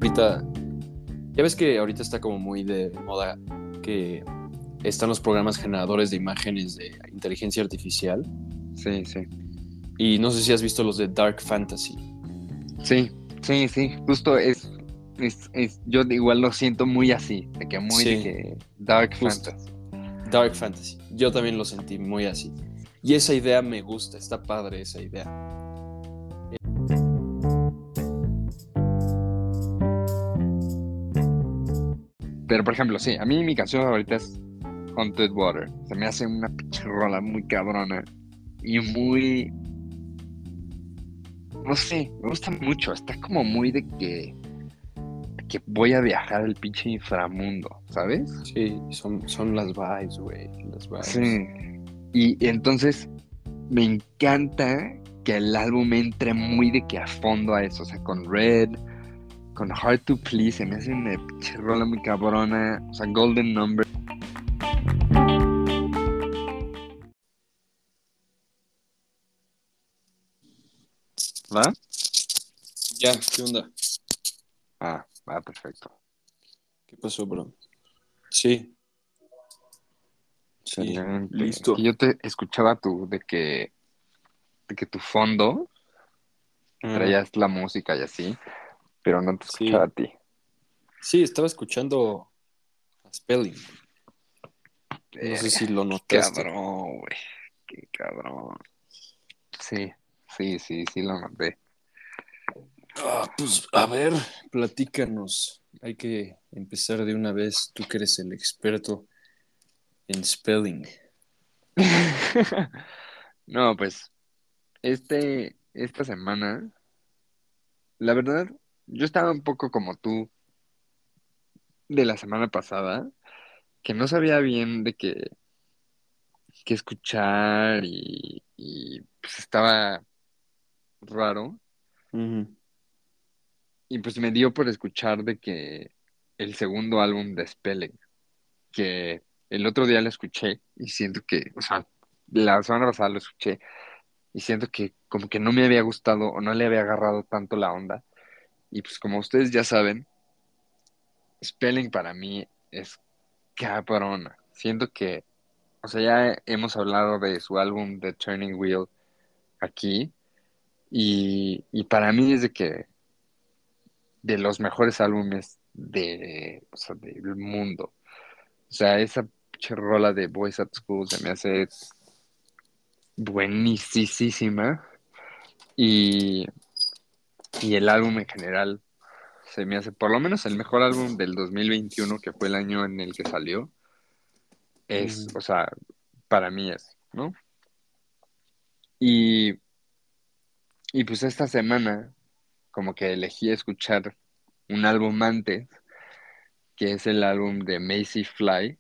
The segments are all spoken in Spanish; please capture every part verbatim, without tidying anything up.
ahorita, ya ves que ahorita está como muy de moda que están los programas generadores de imágenes de inteligencia artificial. Sí, sí. Y no sé si has visto los de Dark Fantasy. Sí, sí, sí. Justo es, es, es- yo igual lo siento muy así, de que muy de Sí, que Dark justo. Fantasy. Dark Fantasy. Yo también lo sentí muy así. Y esa idea me gusta, está padre esa idea. Pero por ejemplo, sí, a mí mi canción favorita es Haunted Water. Se me hace una pinche rola muy cabrona y muy, no sé, me gusta mucho. Está como muy de que, que voy a viajar al pinche inframundo, ¿sabes? Sí, son, son las vibes, güey. Las vibes. Sí. Y entonces me encanta que el álbum entre muy de que a fondo a eso, o sea, con Red, con Hard to Please, se me hace una pinche rola muy cabrona, o sea, Golden Number. ¿Va? Ya, ¿qué onda? Ah, va, perfecto. ¿Qué pasó, bro? Sí, sí, Excelente. Es que listo. yo te escuchaba tu, de que, de que tu fondo, que Ah, traías la música y así, pero no te escuchaba a sí, ti. sí, estaba escuchando a Spelling. No sé si Verga, lo qué notaste. cabrón, güey, qué cabrón. Sí, sí, sí, sí lo noté. Ah, pues a ver, platícanos. Hay que empezar de una vez, tú que eres el experto en spelling. No, pues, este, esta semana, la verdad, yo estaba un poco como tú de la semana pasada, que no sabía bien de qué, qué escuchar y, y pues estaba raro. Ujú, Y pues me dio por escuchar de que el segundo álbum de Spelling, que el otro día lo escuché y siento que, o sea, la semana pasada lo escuché y siento que como que no me había gustado o no le había agarrado tanto la onda. Y pues como ustedes ya saben, Spelling para mí es cabrona. Siento que, o sea, ya hemos hablado de su álbum The Turning Wheel aquí y, y para mí es de que de los mejores álbumes de, o sea, del mundo. O sea, esa pinche rola de Boys at School se me hace buenísima y, y el álbum en general se me hace por lo menos el mejor álbum del dos mil veintiuno, que fue el año en el que salió. Es, ujú. o sea, para mí es, ¿no? Y, y pues esta semana como que elegí escuchar un álbum antes, que es el álbum de Macy Fly.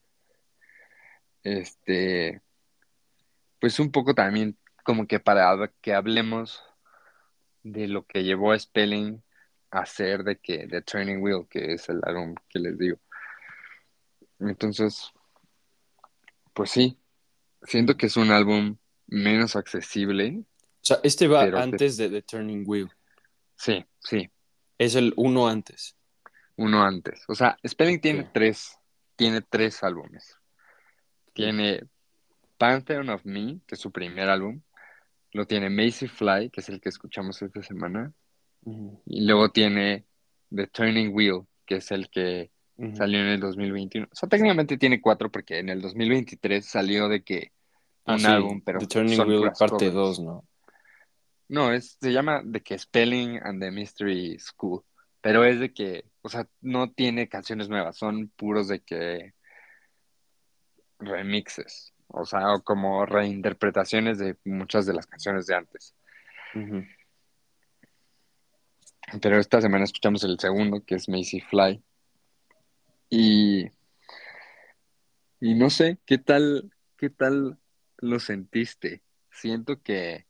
Este, pues un poco también como que para que hablemos de lo que llevó a Spelling a hacer de que The Training Wheel, que es el álbum que les digo. Entonces, pues sí, siento que es un álbum menos accesible, O sea, este va pero que antes de The Turning Wheel. sí, sí, Es el uno antes. uno antes. O sea, Spelling Ok, tiene tres, tiene tres álbumes. ok. Tiene Pantheon of Me, que es su primer álbum. Lo tiene Macy Fly, que es el que escuchamos esta semana. Ujú, Y luego tiene The Turning Wheel, que es el que ujú. salió en el dos mil veintiuno. O sea, técnicamente tiene cuatro porque en el dos mil veintitrés salió de que Ah, un sí, álbum, pero The Turning son Wheel puras parte dos, covers. ¿no? No, es, se llama de que Spelling and the Mystery School, pero es de que, o sea, no tiene canciones nuevas, son puros de que remixes, o sea, o como reinterpretaciones de muchas de las canciones de antes. Ujú. Pero esta semana escuchamos el segundo, que es Macy Fly, y Y no sé, ¿qué tal, qué tal lo sentiste? Siento que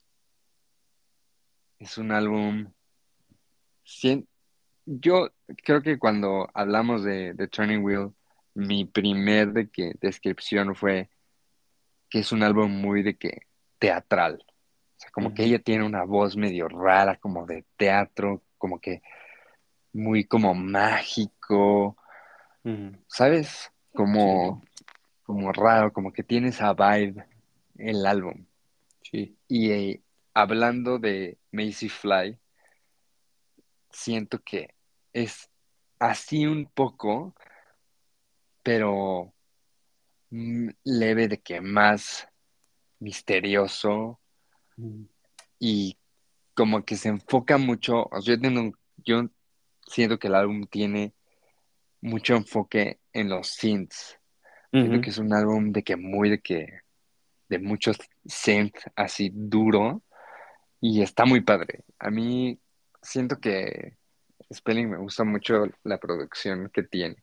es un álbum. sien- Yo creo que cuando hablamos de, de Turning Wheel, mi primer de que descripción fue que es un álbum muy de que teatral. O sea, como que Ujú. ella tiene una voz medio rara, como de teatro, como que muy como mágico, Ujú. ¿sabes? Sí, Como, como raro, como que tiene esa vibe el álbum. sí. Y eh, hablando de Macy Fly, siento que es así un poco, pero mm, leve de que más misterioso Ujú. y como que se enfoca mucho, o sea, yo, tengo un- yo siento que el álbum tiene mucho enfoque en los synths. Siento que Ujú. es un álbum de que muy de que de muchos synth así duro y está muy padre. A mí siento que Spelling me gusta mucho la producción que tiene.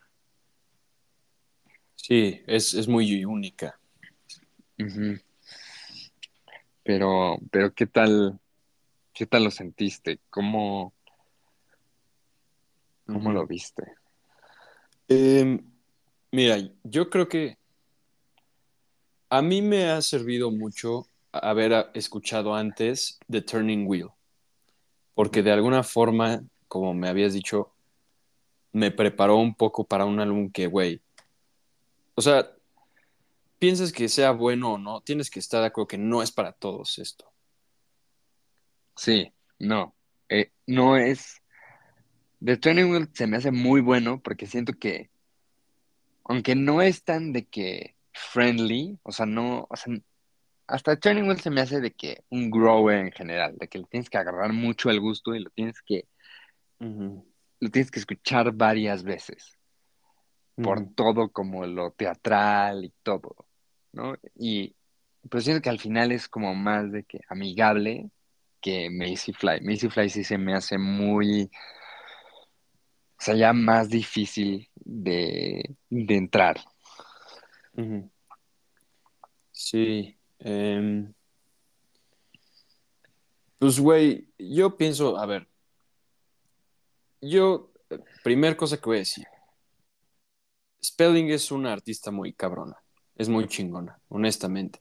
Sí, es, es muy única. Ujú. Pero, pero ¿qué tal, qué tal lo sentiste? ¿Cómo, cómo lo Ujú. viste? Em, Mira, yo creo que a mí me ha servido mucho haber a- escuchado antes The Turning Wheel, porque Ujú. de alguna forma, como me habías dicho, me preparó un poco para un álbum que, güey, o sea, piensas que sea bueno o no, tienes que estar de acuerdo que no es para todos esto. Sí, no, eh, no es. The Training Wheel se me hace muy bueno porque siento que, aunque no es tan de que friendly, o sea, no, o sea, hasta Training Wheel se me hace de que un grower en general, de que le tienes que agarrar mucho el gusto y lo tienes que, Ujú, lo tienes que escuchar varias veces por ujú. todo como lo teatral y todo, ¿no? Y pues siento que al final es como más de que amigable que Macy Fly. Macy Fly sí se me hace muy, o sea, ya más difícil de, de entrar. Ujú. Sí. em, pues, güey, yo pienso, a ver, yo, eh, primer cosa que voy a decir, Spelling es una artista muy cabrona, es muy chingona, honestamente.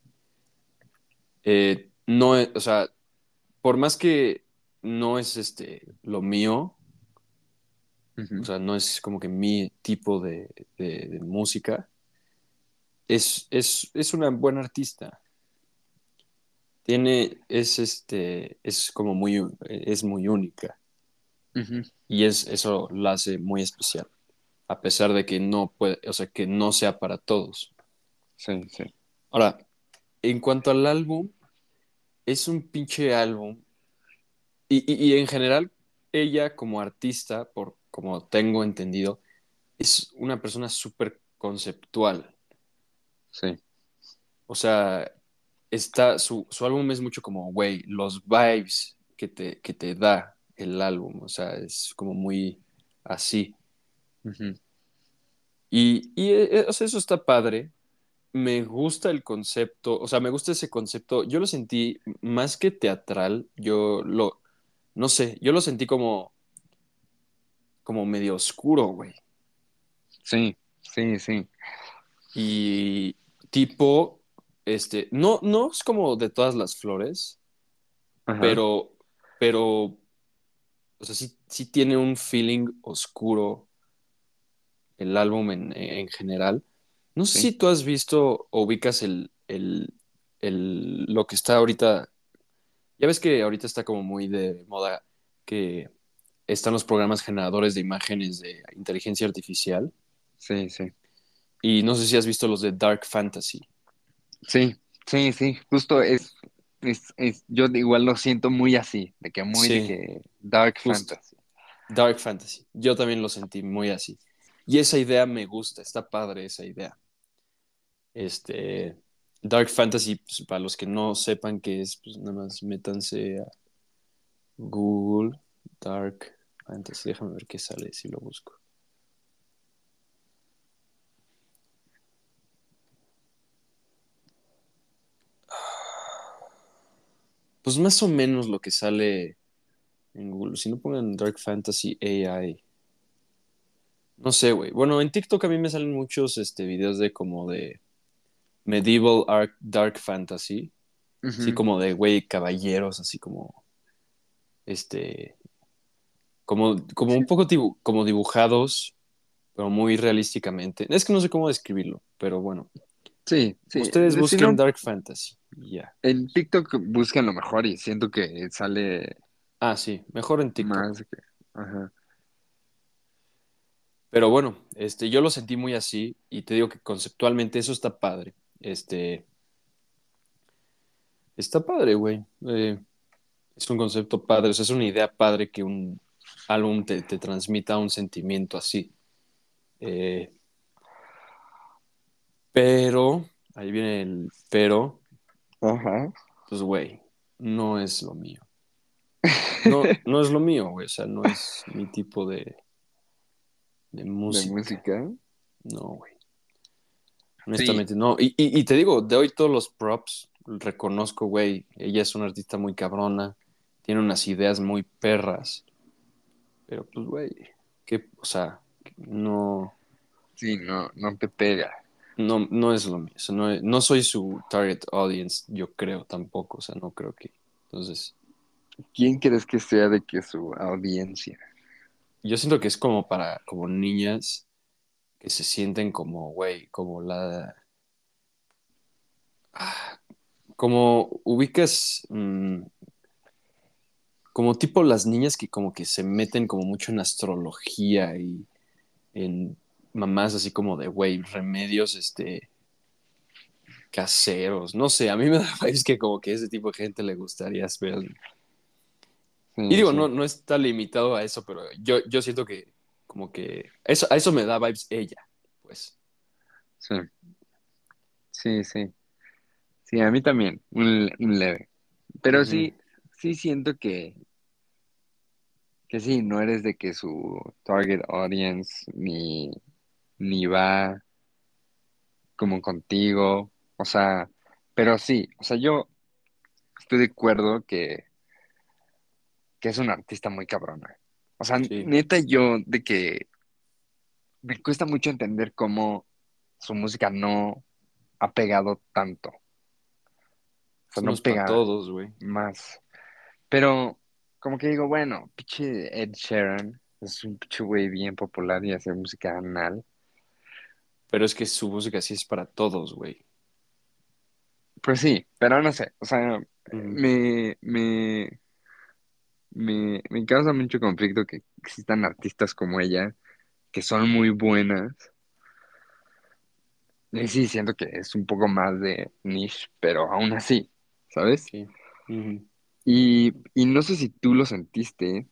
Eh, no, es- o sea, por más que no es este lo mío, o Ujú. sea, no es como que mi tipo de, de- de música, es, es, es una buena artista. Tiene, es este, es como muy, es muy única Ujú. y es, eso la hace muy especial, a pesar de que no puede, o sea, que no sea para todos. Sí, sí. Ahora, en cuanto al álbum, es un pinche álbum y, y, y en general, ella como artista, por como tengo entendido, es una persona súper conceptual. Sí. O sea, está, su, su álbum es mucho como, güey, los vibes que te, que te da el álbum. O sea, es como muy así. Ujú. Y, y eh, o sea, eso está padre. Me gusta el concepto, o sea, me gusta ese concepto. Yo lo sentí más que teatral, yo lo, no sé, yo lo sentí como, como medio oscuro, güey. Sí, sí, sí. Y tipo, este, no, no es como de todas las flores, Ajá. pero, pero, o sea, sí, sí tiene un feeling oscuro el álbum en, en general. No sé Sí, si tú has visto o ubicas el, el, el, lo que está ahorita. Ya ves que ahorita está como muy de moda que están los programas generadores de imágenes de inteligencia artificial. sí, sí. Y no sé si has visto los de Dark Fantasy. Sí, sí, sí. Justo es, es, es, yo igual lo siento muy así, de que muy de Sí, que dark justo. fantasy. Dark Fantasy. Yo también lo sentí muy así. Y esa idea me gusta, está padre esa idea. Este, Dark Fantasy, pues, para los que no sepan qué es, pues nada más métanse a Google Dark Fantasy. Déjame ver qué sale si lo busco. Pues más o menos lo que sale en Google. Si no pongan Dark Fantasy A I. No sé, güey. Bueno, en TikTok a mí me salen muchos este, videos de como de Medieval Arc Dark Fantasy. Así Ujú. como de, güey, caballeros, así como, este, como, como un Sí, poco dibu- como dibujados, pero muy realísticamente. Es que no sé cómo describirlo, pero bueno. sí, sí. Ustedes De- Si busquen no, Dark Fantasy. y Ya. en TikTok buscan lo mejor y siento que sale Ah, sí, mejor en TikTok. más que... Ajá. Pero bueno, este, yo lo sentí muy así y te digo que conceptualmente eso está padre. Este, está padre, güey. Eh, es un concepto padre, o sea, es una idea padre que un álbum te, te transmita un sentimiento así. Eh, pero, ahí viene el pero, Ajá. pues, güey, no es lo mío. No, no es lo mío, güey, o sea, no es mi tipo de, de De música. música. No, güey. Sí, Honestamente, no. Y, y, y te digo, de hoy todos los props, reconozco, güey, ella es una artista muy cabrona, tiene unas ideas muy perras, pero pues, güey, que, o sea, no, sí, no, no te pega. no, no es lo mío. O sea, no, no soy su target audience, yo creo tampoco, o sea, no creo que. Entonces, ¿Quién crees que sea de que su audiencia? yo siento que es como para, como niñas que se sienten como, güey, como la, como ubicas, mm, como tipo las niñas que como que se meten como mucho en astrología y en mamás así como de, güey, remedios, este, caseros, no sé, a mí me da vibes que como que ese tipo de gente le gustaría ver. Y Sí, digo, no, sí, no está limitado a eso, pero yo, yo siento que como que eso, a eso me da vibes ella, pues. sí, sí, sí. Sí, a mí también, un, un leve. Pero Ujú. sí, sí siento que, que sí, no eres de que su target audience ni, ni va como contigo. O sea, pero sí, o sea, yo estoy de acuerdo que, que es una artista muy cabrona. O sea, Sí, neta yo de que me cuesta mucho entender cómo su música no ha pegado tanto. O sea, eso no no es para pega todos, güey. más. Pero como que digo, bueno, pinche Ed Sheeran es un pinche güey bien popular y hace música anal. Pero es que su música sí es para todos, güey. Pues sí, pero no sé, o sea, Ujú. me, me, me, me causa mucho conflicto que existan artistas como ella, que son muy buenas. Y sí, siento que es un poco más de niche, pero aún así, ¿sabes? Sí. Ujú. Y, y no sé si tú lo sentiste,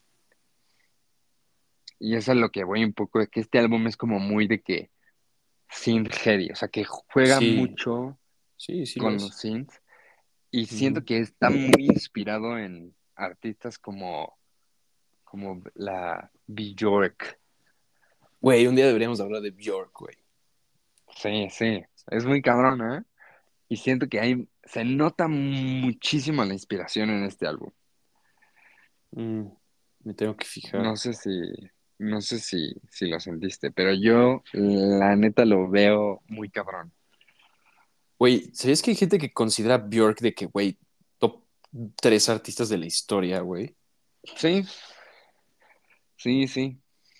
y eso es lo que voy un poco, de que este álbum es como muy de que synth heavy, o sea, que juega Sí, mucho sí, sí lo con los es. synths, y Ujú. siento que está muy inspirado en artistas como, como la Björk. Güey, un día deberíamos hablar de Bjork, güey. Sí, sí, es muy cabrona, ¿eh? Y siento que hay, se nota muchísimo la inspiración en este álbum. Mm, me tengo que No fijar. sé si, no sé si, si lo sentiste, pero yo la neta lo veo muy cabrón. Güey, ¿sabías que hay gente que considera Bjork de que, güey, top tres artistas de la historia, güey? Sí, sí, sí.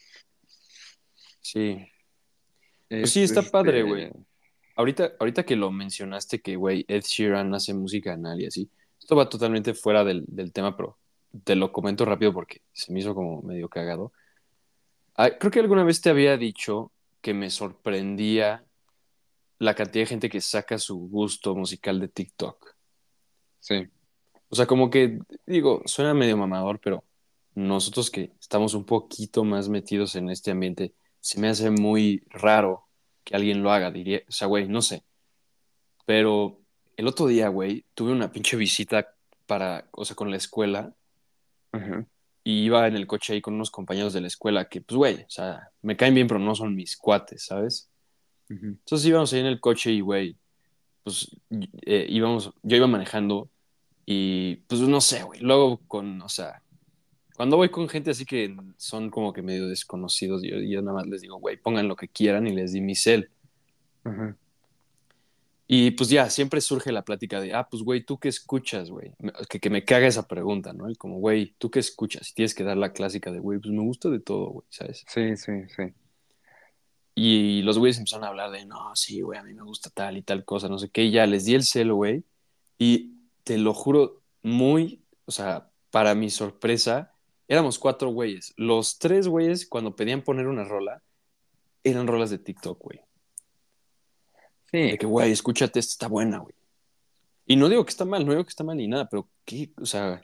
Sí. Pues sí, Es está padre, este. güey. Ahorita, ahorita que lo mencionaste, que, güey, Ed Sheeran hace música anal y así. Esto va totalmente fuera del, del tema, pero te lo comento rápido porque se me hizo como medio cagado. Ah, creo que alguna vez te había dicho que me sorprendía la cantidad de gente que saca su gusto musical de TikTok. Sí. O sea, como que, digo, suena medio mamador, pero nosotros que estamos un poquito más metidos en este ambiente, se me hace muy raro que alguien lo haga, diría. O sea, güey, no sé. Pero el otro día, güey, tuve una pinche visita para, o sea, con la escuela Ajá. y iba en el coche ahí con unos compañeros de la escuela que, pues, güey, o sea, me caen bien, pero no son mis cuates, ¿sabes? Ujú. Entonces íbamos ahí en el coche y, güey, pues eh, íbamos, yo iba manejando y, pues, no sé, güey, luego con, o sea, cuando voy con gente así que son como que medio desconocidos, yo, yo nada más les digo, güey, pongan lo que quieran y les di mi cel. Ajá. Y pues ya, siempre surge la plática de, ah, pues güey, ¿tú qué escuchas, güey? Me- Que, que me caga esa pregunta, ¿no? Y como, güey, ¿tú qué escuchas? Y tienes que dar la clásica de, güey, pues me gusta de todo, güey, ¿sabes? Sí, sí, sí. Y los güeyes empezaron a hablar de, no, sí, güey, a mí me gusta tal y tal cosa, no sé qué. Y ya les di el celo, güey. Y te lo juro, muy, o sea, para mi sorpresa, éramos cuatro güeyes. Los tres güeyes, cuando pedían poner una rola, eran rolas de TikTok, güey. Sí, De que, güey, escúchate, esta está buena, güey. Y no digo que está mal, no digo que está mal ni nada, pero qué, o sea,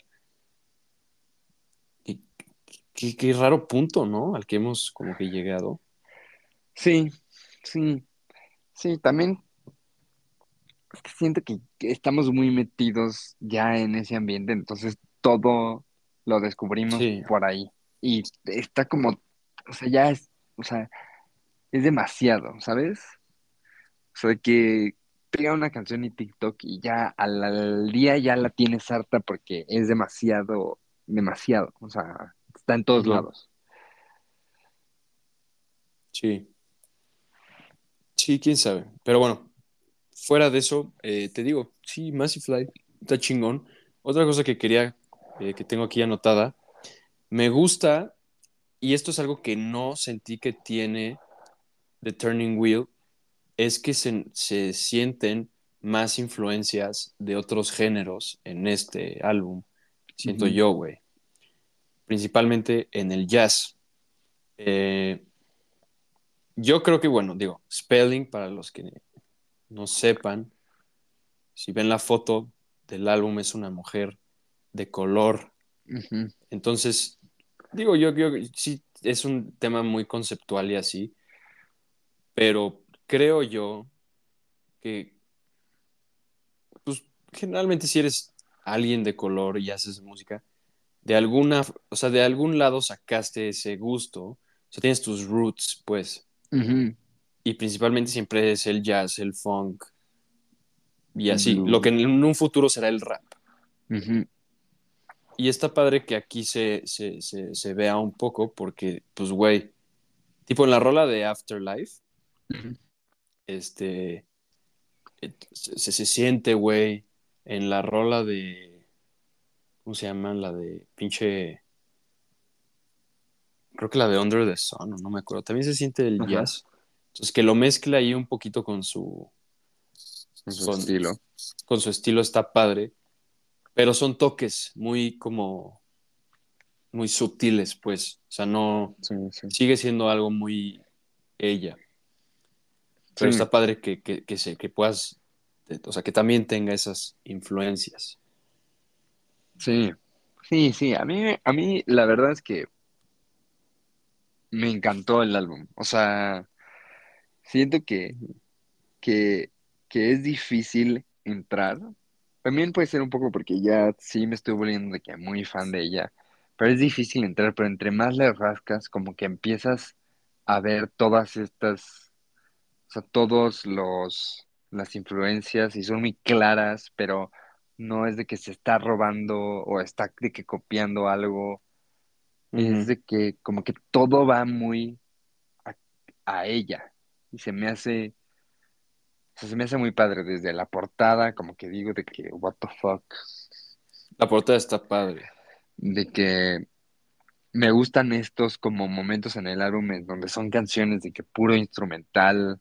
qué, qué, qué raro punto, ¿no? Al que hemos como que llegado. sí, sí, sí, también es que siento que que estamos muy metidos ya en ese ambiente, entonces todo lo descubrimos Sí, por ahí. Y está como, o sea, ya es, o sea, es demasiado, ¿sabes? O sea, que pega una canción y TikTok y ya al, al día ya la tienes harta porque es demasiado, demasiado, o sea, está en todos ujú, lados. sí, sí, quién sabe. Pero bueno, fuera de eso, eh, te digo, sí, Massive Flight está chingón. Otra cosa que quería, eh, que tengo aquí anotada, me gusta, y esto es algo que no sentí que tiene The Turning Wheel, es que se, se sienten más influencias de otros géneros en este álbum, siento Ujú, yo, güey. Principalmente en el jazz. Eh, yo creo que, bueno, digo, Spelling, para los que no sepan, si ven la foto del álbum, es una mujer de color. ujú, Entonces, digo, yo, yo sí, es un tema muy conceptual y así, pero creo yo que, pues, generalmente si eres alguien de color y haces música, de alguna, o sea, de algún lado sacaste ese gusto, o sea, tienes tus roots, pues, ujú. y principalmente siempre es el jazz, el funk y El así, lo que blues. en un futuro será el rap. Ujú, Y está padre que aquí se, se, se, se vea un poco porque, pues, güey, tipo en la rola de Afterlife, ujú. este, et- se, se, se siente, güey, en la rola de, ¿cómo se llama? La de pinche, creo que la de Under the Sun, o no me acuerdo, también se siente el Ajá, jazz. Entonces, que lo mezcle ahí un poquito con su, en su con, estilo. con su estilo está padre, pero son toques muy como, muy sutiles, pues, o sea, no, Sí, sí. sigue siendo algo muy ella. Pero Sí, está padre que, que, que, se, que puedas, o sea, que también tenga esas influencias. sí, sí, sí. A mí, a mí la verdad es que me encantó el álbum. O sea, siento que, que, que es difícil entrar. También puede ser un poco porque ya sí me estoy volviendo de que muy fan de ella. Pero es difícil entrar, pero entre más le rascas, como que empiezas a ver todas estas, o sea, todos los, las influencias y son muy claras, pero no es de que se está robando o está de que copiando algo. Es Ujú, de que como que todo va muy a, a ella. Y se me hace, o sea, se me hace muy padre desde la portada, como que digo de que, what the fuck, la portada está padre. de que me gustan estos como momentos en el álbum en donde son canciones de que puro instrumental.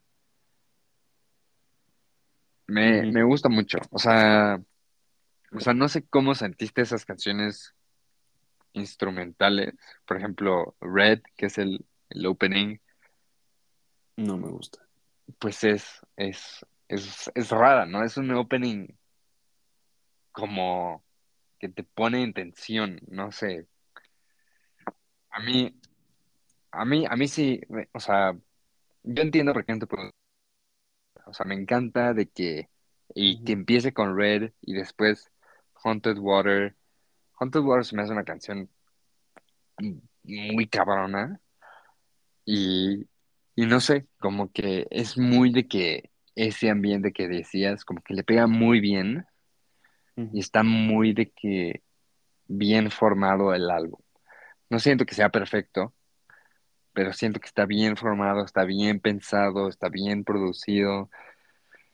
Me, Ujú. me gusta mucho. O sea, o sea, no sé cómo sentiste esas canciones instrumentales. Por ejemplo, Red, que es el, el opening, No me gusta. pues es, es, es, es rara, ¿no? Es un opening como que te pone en tensión, no sé. A mí, a mí, a mí sí, me- o sea, yo entiendo por qué no te puedo- o sea, me encanta de que, y que Ujú, empiece con Red y después Haunted Water. Haunted Water se me hace una canción muy cabrona y, y no sé, como que es muy de que ese ambiente que decías, como que le pega muy bien y ujú, está muy de que bien formado el álbum. No siento que sea perfecto, pero siento que está bien formado, está bien pensado, está bien producido.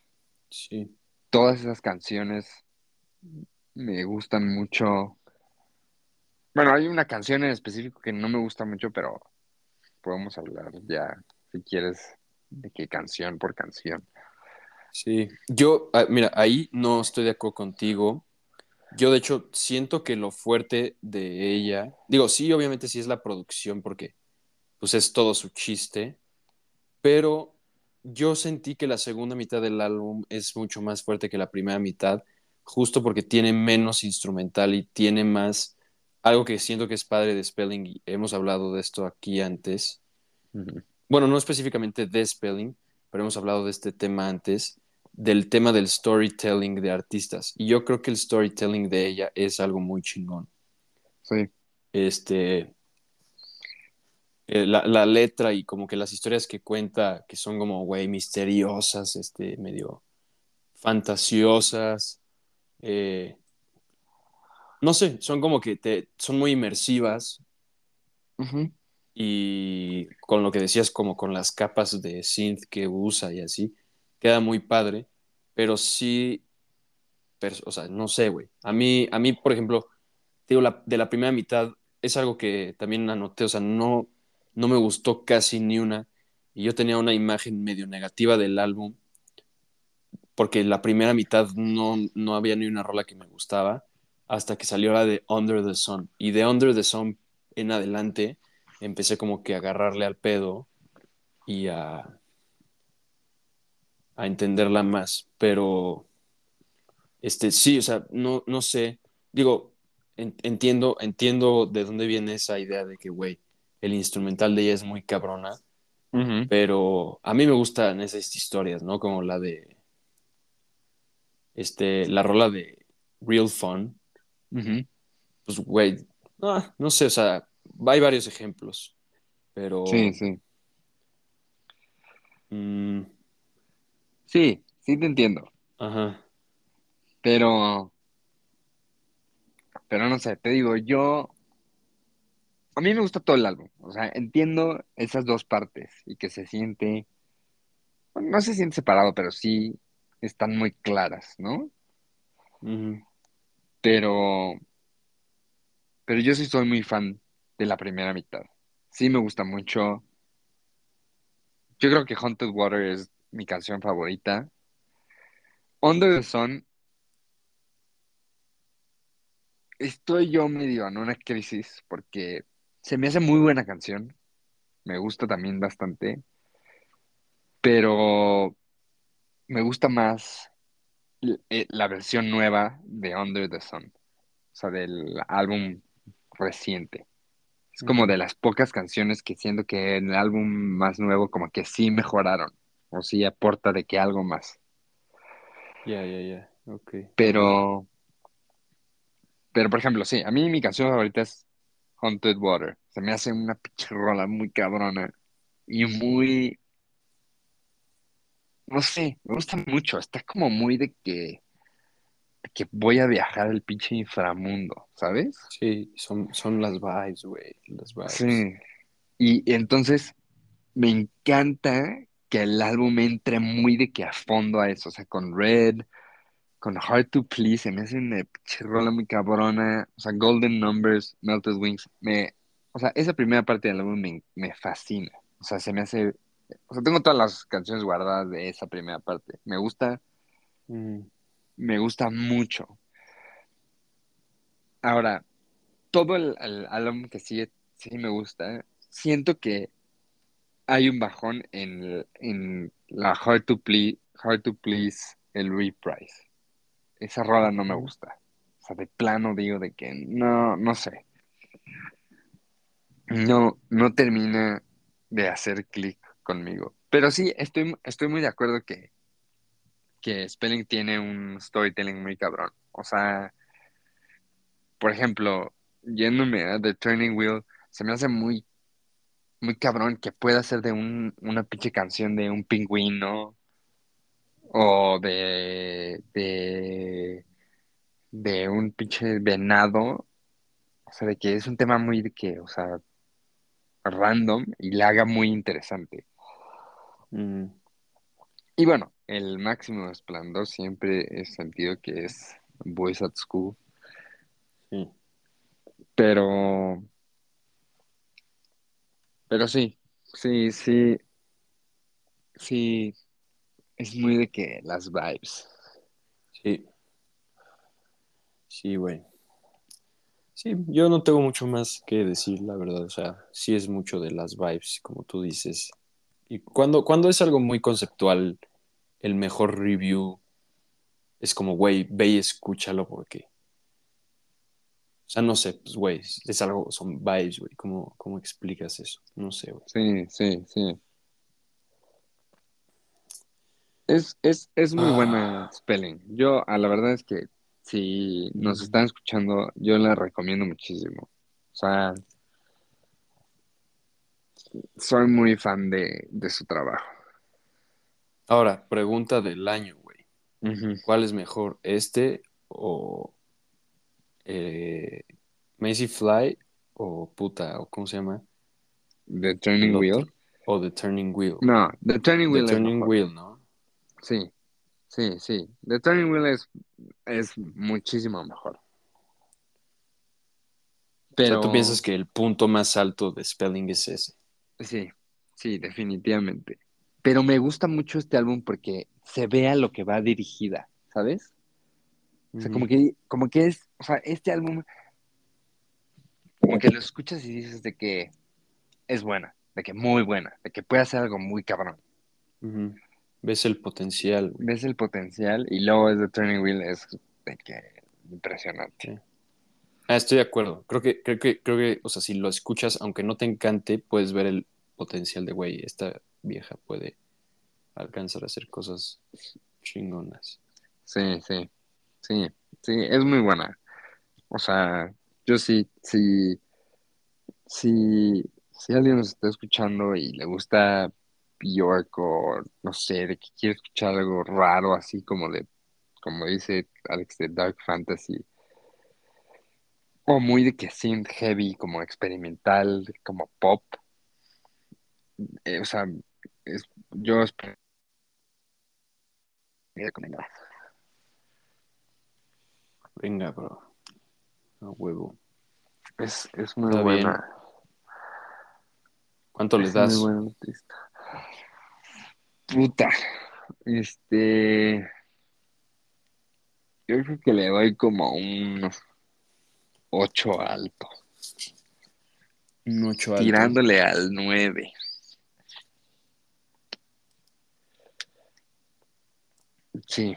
Sí, Todas esas canciones me gustan mucho. Bueno, hay una canción en específico que no me gusta mucho, pero podemos hablar ya, si quieres, de qué canción por canción. sí. Yo, ah, mira, ahí no estoy de acuerdo contigo. Yo, de hecho, siento que lo fuerte de ella, digo, sí, obviamente sí es la producción, porque pues es todo su chiste, pero yo sentí que la segunda mitad del álbum es mucho más fuerte que la primera mitad, justo porque tiene menos instrumental y tiene más, algo que siento que es padre de Spelling, y hemos hablado de esto aquí antes. Ujú. Bueno, no específicamente de Spelling, pero hemos hablado de este tema antes, del tema del storytelling de artistas. Y yo creo que el storytelling de ella es algo muy chingón. Sí. Este, eh, la, la letra y como que las historias que cuenta, que son como, güey, misteriosas, este, medio fantasiosas, eh, no sé, son como que te, son muy inmersivas Ujú. y con lo que decías, como con las capas de synth que usa y así, queda muy padre, pero sí, pero, o sea, no sé, güey. A mí, a mí, por ejemplo, te digo, la, de la primera mitad es algo que también anoté, o sea, no, no me gustó casi ni una, y yo tenía una imagen medio negativa del álbum, porque la primera mitad no, no había ni una rola que me gustaba, hasta que salió la de Under the Sun, y de Under the Sun en adelante empecé como que a agarrarle al pedo y a, a entenderla más, pero este, sí, o sea, no, no sé, digo, en, entiendo, entiendo de dónde viene esa idea de que, güey, el instrumental de ella es muy cabrona, Ujú. pero a mí me gustan esas historias, ¿no? Como la de, este, la rola de Real Fun, Ujú. pues, güey, ah, no sé, o sea, hay varios ejemplos, Sí, pero, sí. mm, Sí, sí te entiendo. ajá, Pero, pero no sé, te digo, yo, a mí me gusta todo el álbum. O sea, entiendo esas dos partes y que se siente, bueno, no se siente separado, pero sí están muy claras, ¿no? ujú, Pero, pero yo sí soy muy fan de la primera mitad. Sí me gusta mucho. Yo creo que Haunted Water es mi canción favorita. Under the Sun, estoy yo medio en una crisis porque se me hace muy buena canción. Me gusta también bastante, pero me gusta más l- eh, la versión nueva de Under the Sun, o sea, del álbum reciente. Es como de ujú. las pocas canciones que siento que en el álbum más nuevo como que sí mejoraron, o sí aporta de que algo más. Ya, ya, ya, ok. Pero, pero por ejemplo, sí, a mí mi canción favorita es Haunted Water. Se me hace una pinche rola muy cabrona y muy, no sé, me gusta mucho. Está como muy de que, de que voy a viajar al pinche inframundo, ¿sabes? Sí, son, son las vibes, güey, las vibes. Sí. Y, y entonces me encanta que el álbum entre muy de que a fondo a eso, o sea, con Red, con Hard to Please, se me hace una pinche rola muy cabrona, o sea, Golden Numbers, Melted Wings, me, o sea, esa primera parte del álbum me, me fascina, o sea, se me hace, o sea, tengo todas las canciones guardadas de esa primera parte, me gusta, Mm, me gusta mucho. Ahora, todo el, el álbum que sí, sí me gusta, siento que hay un bajón en, en la Hard to Please, Hard to Please, el Reprise. Esa rola no me ujú. gusta. O sea, de plano digo de que no, no sé. No, no termina de hacer clic conmigo. Pero sí, estoy, estoy muy de acuerdo que, que Spelling tiene un storytelling muy cabrón. O sea, por ejemplo, yéndome a The Turning Wheel, se me hace muy, muy cabrón que pueda ser de un, una pinche canción de un pingüino o de, de, de un pinche venado. O sea, de que es un tema muy de que, o sea, random y la haga muy interesante. Mm. Y bueno, el máximo esplendor siempre he sentido que es Boys at School, Sí, pero, pero sí, sí, sí, sí, es muy de que las vibes. sí, sí, güey. Sí, yo no tengo mucho más que decir, la verdad. O sea, sí es mucho de las vibes, como tú dices. Y cuando, cuando es algo muy conceptual, el mejor review es como, güey, ve y escúchalo porque, o sea, no sé, pues, güey, es algo, son vibes, güey. ¿Cómo, cómo explicas eso? No sé, güey. Sí, sí, sí. Es, es, es muy buena Ah, Spelling. Yo, a la verdad es que si nos mm. están escuchando, yo la recomiendo muchísimo. O sea, soy muy fan de, de su trabajo. Ahora, pregunta del año, güey. Ujú. ¿Cuál es mejor, este o eh, Macy Fly o puta, o cómo se llama? The El Turning otro. Wheel. O The Turning Wheel. No, The Turning The Wheel es Turning mejor. Wheel, ¿no? Sí, sí, sí. The Turning Wheel es, es muchísimo mejor. O sea, tú piensas Pero que el punto más alto de Spelling es ese. sí, sí, definitivamente. Pero me gusta mucho este álbum porque se ve a lo que va dirigida, ¿sabes? O sea, como Ujú, que, como que es, o sea, este álbum, como que lo escuchas y dices de que es buena, de que muy buena, de que puede hacer algo muy cabrón. ujú. Ves el potencial, güey. Ves el potencial y luego es The Turning Wheel, es de que impresionante. Sí. Ah, estoy de acuerdo. Creo que, creo que, creo que, o sea, si lo escuchas, aunque no te encante, puedes ver el potencial de, güey, esta vieja puede alcanzar a hacer cosas chingonas. Sí, sí, sí, sí, es muy buena. O sea, yo sí, sí, sí, si alguien nos está escuchando y le gusta Bjork o no sé, de que quiere escuchar algo raro, así como de, como dice Alex, de Dark Fantasy, o muy de que synth heavy, como experimental, como pop, eh, o sea, es, yo espero recomendar. Venga, bro. A huevo. Es, es muy Está bien. buena, ¿Cuánto le es muy das? buena artista. Puta, este, yo creo que le doy como un ocho alto, Un ocho alto. tirándole al nueve. Sí,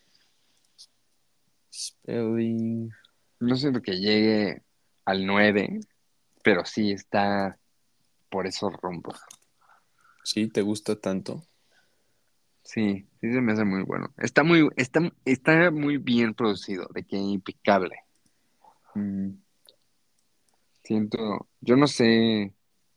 Spelling. no siento que llegue al nueve, pero sí está por esos rumbos. ¿Sí? ¿Te gusta tanto? Sí, sí se me hace muy bueno. Está muy, está, está muy bien producido, de que impecable. Mm, Siento, yo no sé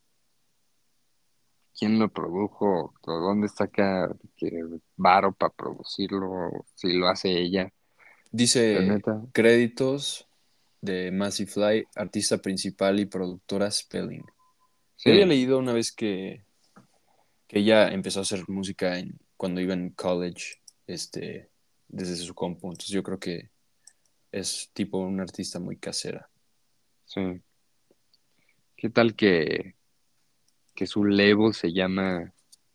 quién lo produjo o dónde saca de que varo para producirlo, si lo hace ella. Pero Dice neta, créditos de Massive Fly, artista principal y productora Spelling. Yo había sí, leído una vez que, que ella empezó a hacer música en, cuando iba en college, este, desde su compu. Entonces yo creo que es tipo una artista muy casera. sí. ¿Qué tal que, que su label se llama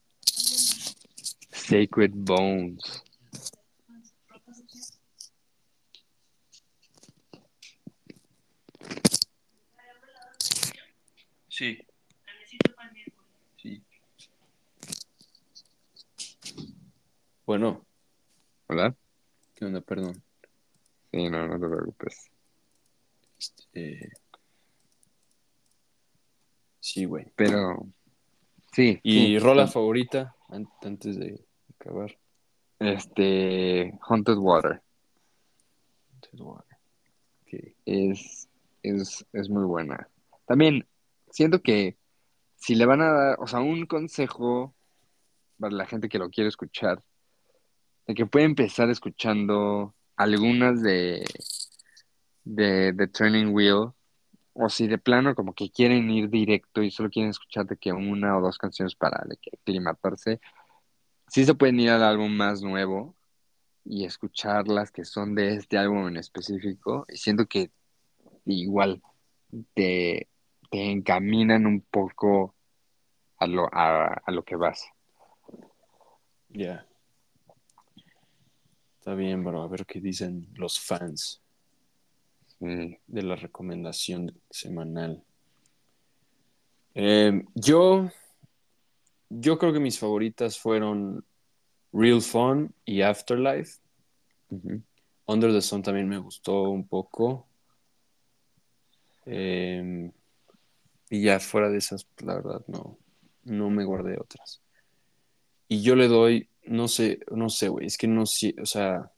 Sacred Bones? Sí, sí. Bueno, ¿Verdad? ¿qué onda? Perdón. Sí, no, no te preocupes. Este, sí, güey. Pero sí, sí. ¿Y rola favorita an- antes de acabar? Este, Haunted Water Ok. es, es, es muy buena. También siento que si le van a dar, o sea, un consejo para la gente que lo quiere escuchar, de que puede empezar escuchando algunas de, de, de Turning Wheel, o si de plano como que quieren ir directo y solo quieren escuchar de que una o dos canciones para de que aclimatarse, sí se pueden ir al álbum más nuevo y escuchar las que son de este álbum en específico. Y siento que igual te, te encaminan un poco a lo, a, a lo que vas. Ya, está bien, bro. A ver qué dicen los fans Sí. de la recomendación semanal. Eh, yo, yo creo que mis favoritas fueron Real Fun y Afterlife. Ujú. Under the Sun también me gustó un poco. Eh, y ya fuera de esas, pues, la verdad, no, no me guardé otras. Y yo le doy, no sé, no sé, güey, es que no sé, o sea,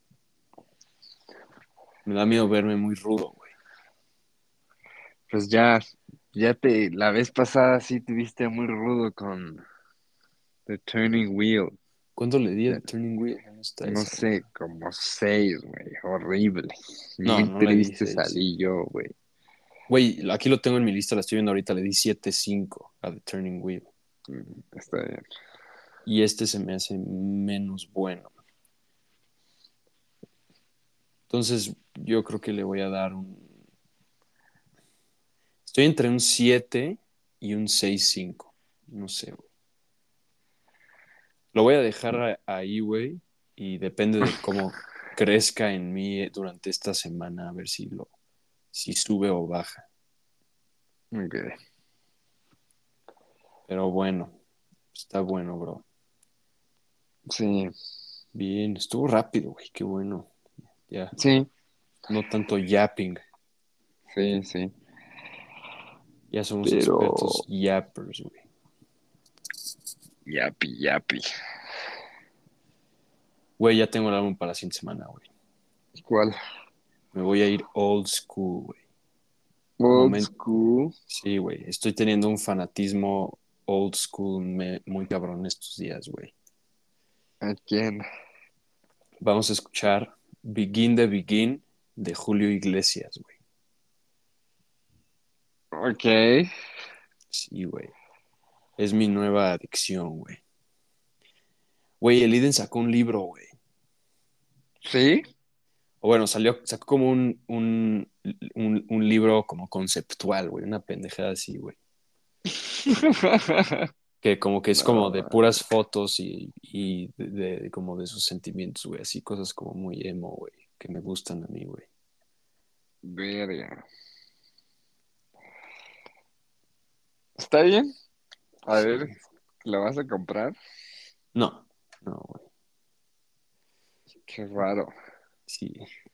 me da miedo verme muy rudo, güey. Pues ya, ya te, la vez pasada sí te viste muy rudo con The Turning Wheel. ¿Cuánto le di a Ya, The Turning Wheel? ¿Dónde está no esa, güey? sé, como seis, güey, horrible. No, Muy no le di triste seis. salí yo, güey. Güey, aquí lo tengo en mi lista, la estoy viendo ahorita, le di siete cinco a The Turning Wheel. Mm, Está bien. Y este se me hace menos bueno. Entonces, yo creo que le voy a dar un... Estoy entre un siete y un seis cinco. No sé, güey. Lo voy a dejar a- ahí, güey, y depende de cómo crezca en mí durante esta semana, a ver si lo, si sube o baja. Ok. Pero bueno, está bueno, bro. Sí, Bien, estuvo rápido, güey, qué bueno. Ya, sí, no tanto yapping. sí, sí. Ya somos expertos Pero, yappers, güey. yapi, yapi. Güey, ya tengo el álbum para la siguiente semana, güey. ¿Cuál? Me voy a ir old school, güey. Old Moment, school. sí, güey. Estoy teniendo un fanatismo old school me- muy cabrón estos días, güey. ¿A quién? Vamos a escuchar Begin the Begin de Julio Iglesias, güey. Ok. Sí, güey. Es mi nueva adicción, güey. Güey, el Iden sacó un libro, güey. ¿Sí? O bueno, salió, sacó como un, un, un, un libro como conceptual, güey. Una pendejada así, güey. Que como que es como de No, puras fotos y, y de, de- como de sus sentimientos, güey. Así cosas como muy emo, güey. Que me gustan a mí, güey. verga. ¿Está bien? A Sí. ver, ¿la vas a comprar? No, no, güey. Qué raro. Sí.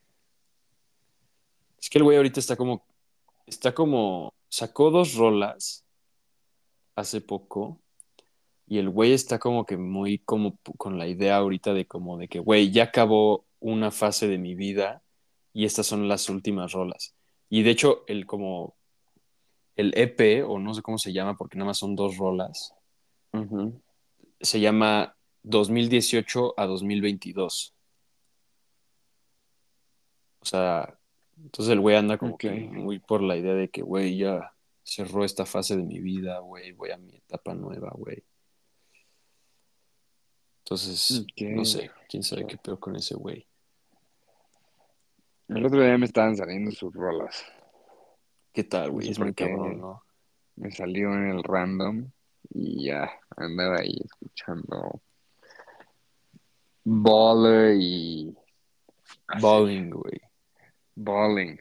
Es que el güey ahorita está como, está como, sacó dos rolas hace poco y el güey está como que muy como p- con la idea ahorita de como de que, güey, ya acabó una fase de mi vida y estas son las últimas rolas. Y de hecho, el como, el E P, o no sé cómo se llama porque nada más son dos rolas, Ujú. se llama dos mil dieciocho a dos mil veintidós. O sea, entonces el güey anda como Ok, que muy por la idea de que, güey, ya cerró esta fase de mi vida, güey, voy a mi etapa nueva, güey. Entonces, ok. no sé, quién sabe qué peor con ese güey. El otro día me estaban saliendo sus rolas. ¿Qué tal, No güey? sé Es por muy cabrón, qué ¿no? me salió en el random y ya andaba ahí escuchando Baller y así. Balling, güey. Balling.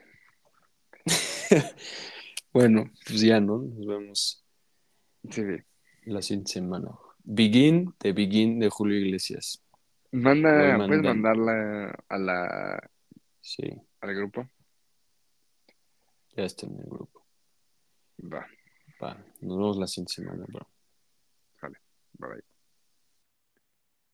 Bueno, pues ya, ¿no? Nos vemos Sí. la siguiente semana. Begin, de Begin de Julio Iglesias. Voy Manda, puedes mandando. mandarla a la, Sí, al grupo. ya está en el grupo. Va, Va, nos vemos la siguiente semana, bro. vale. Bye.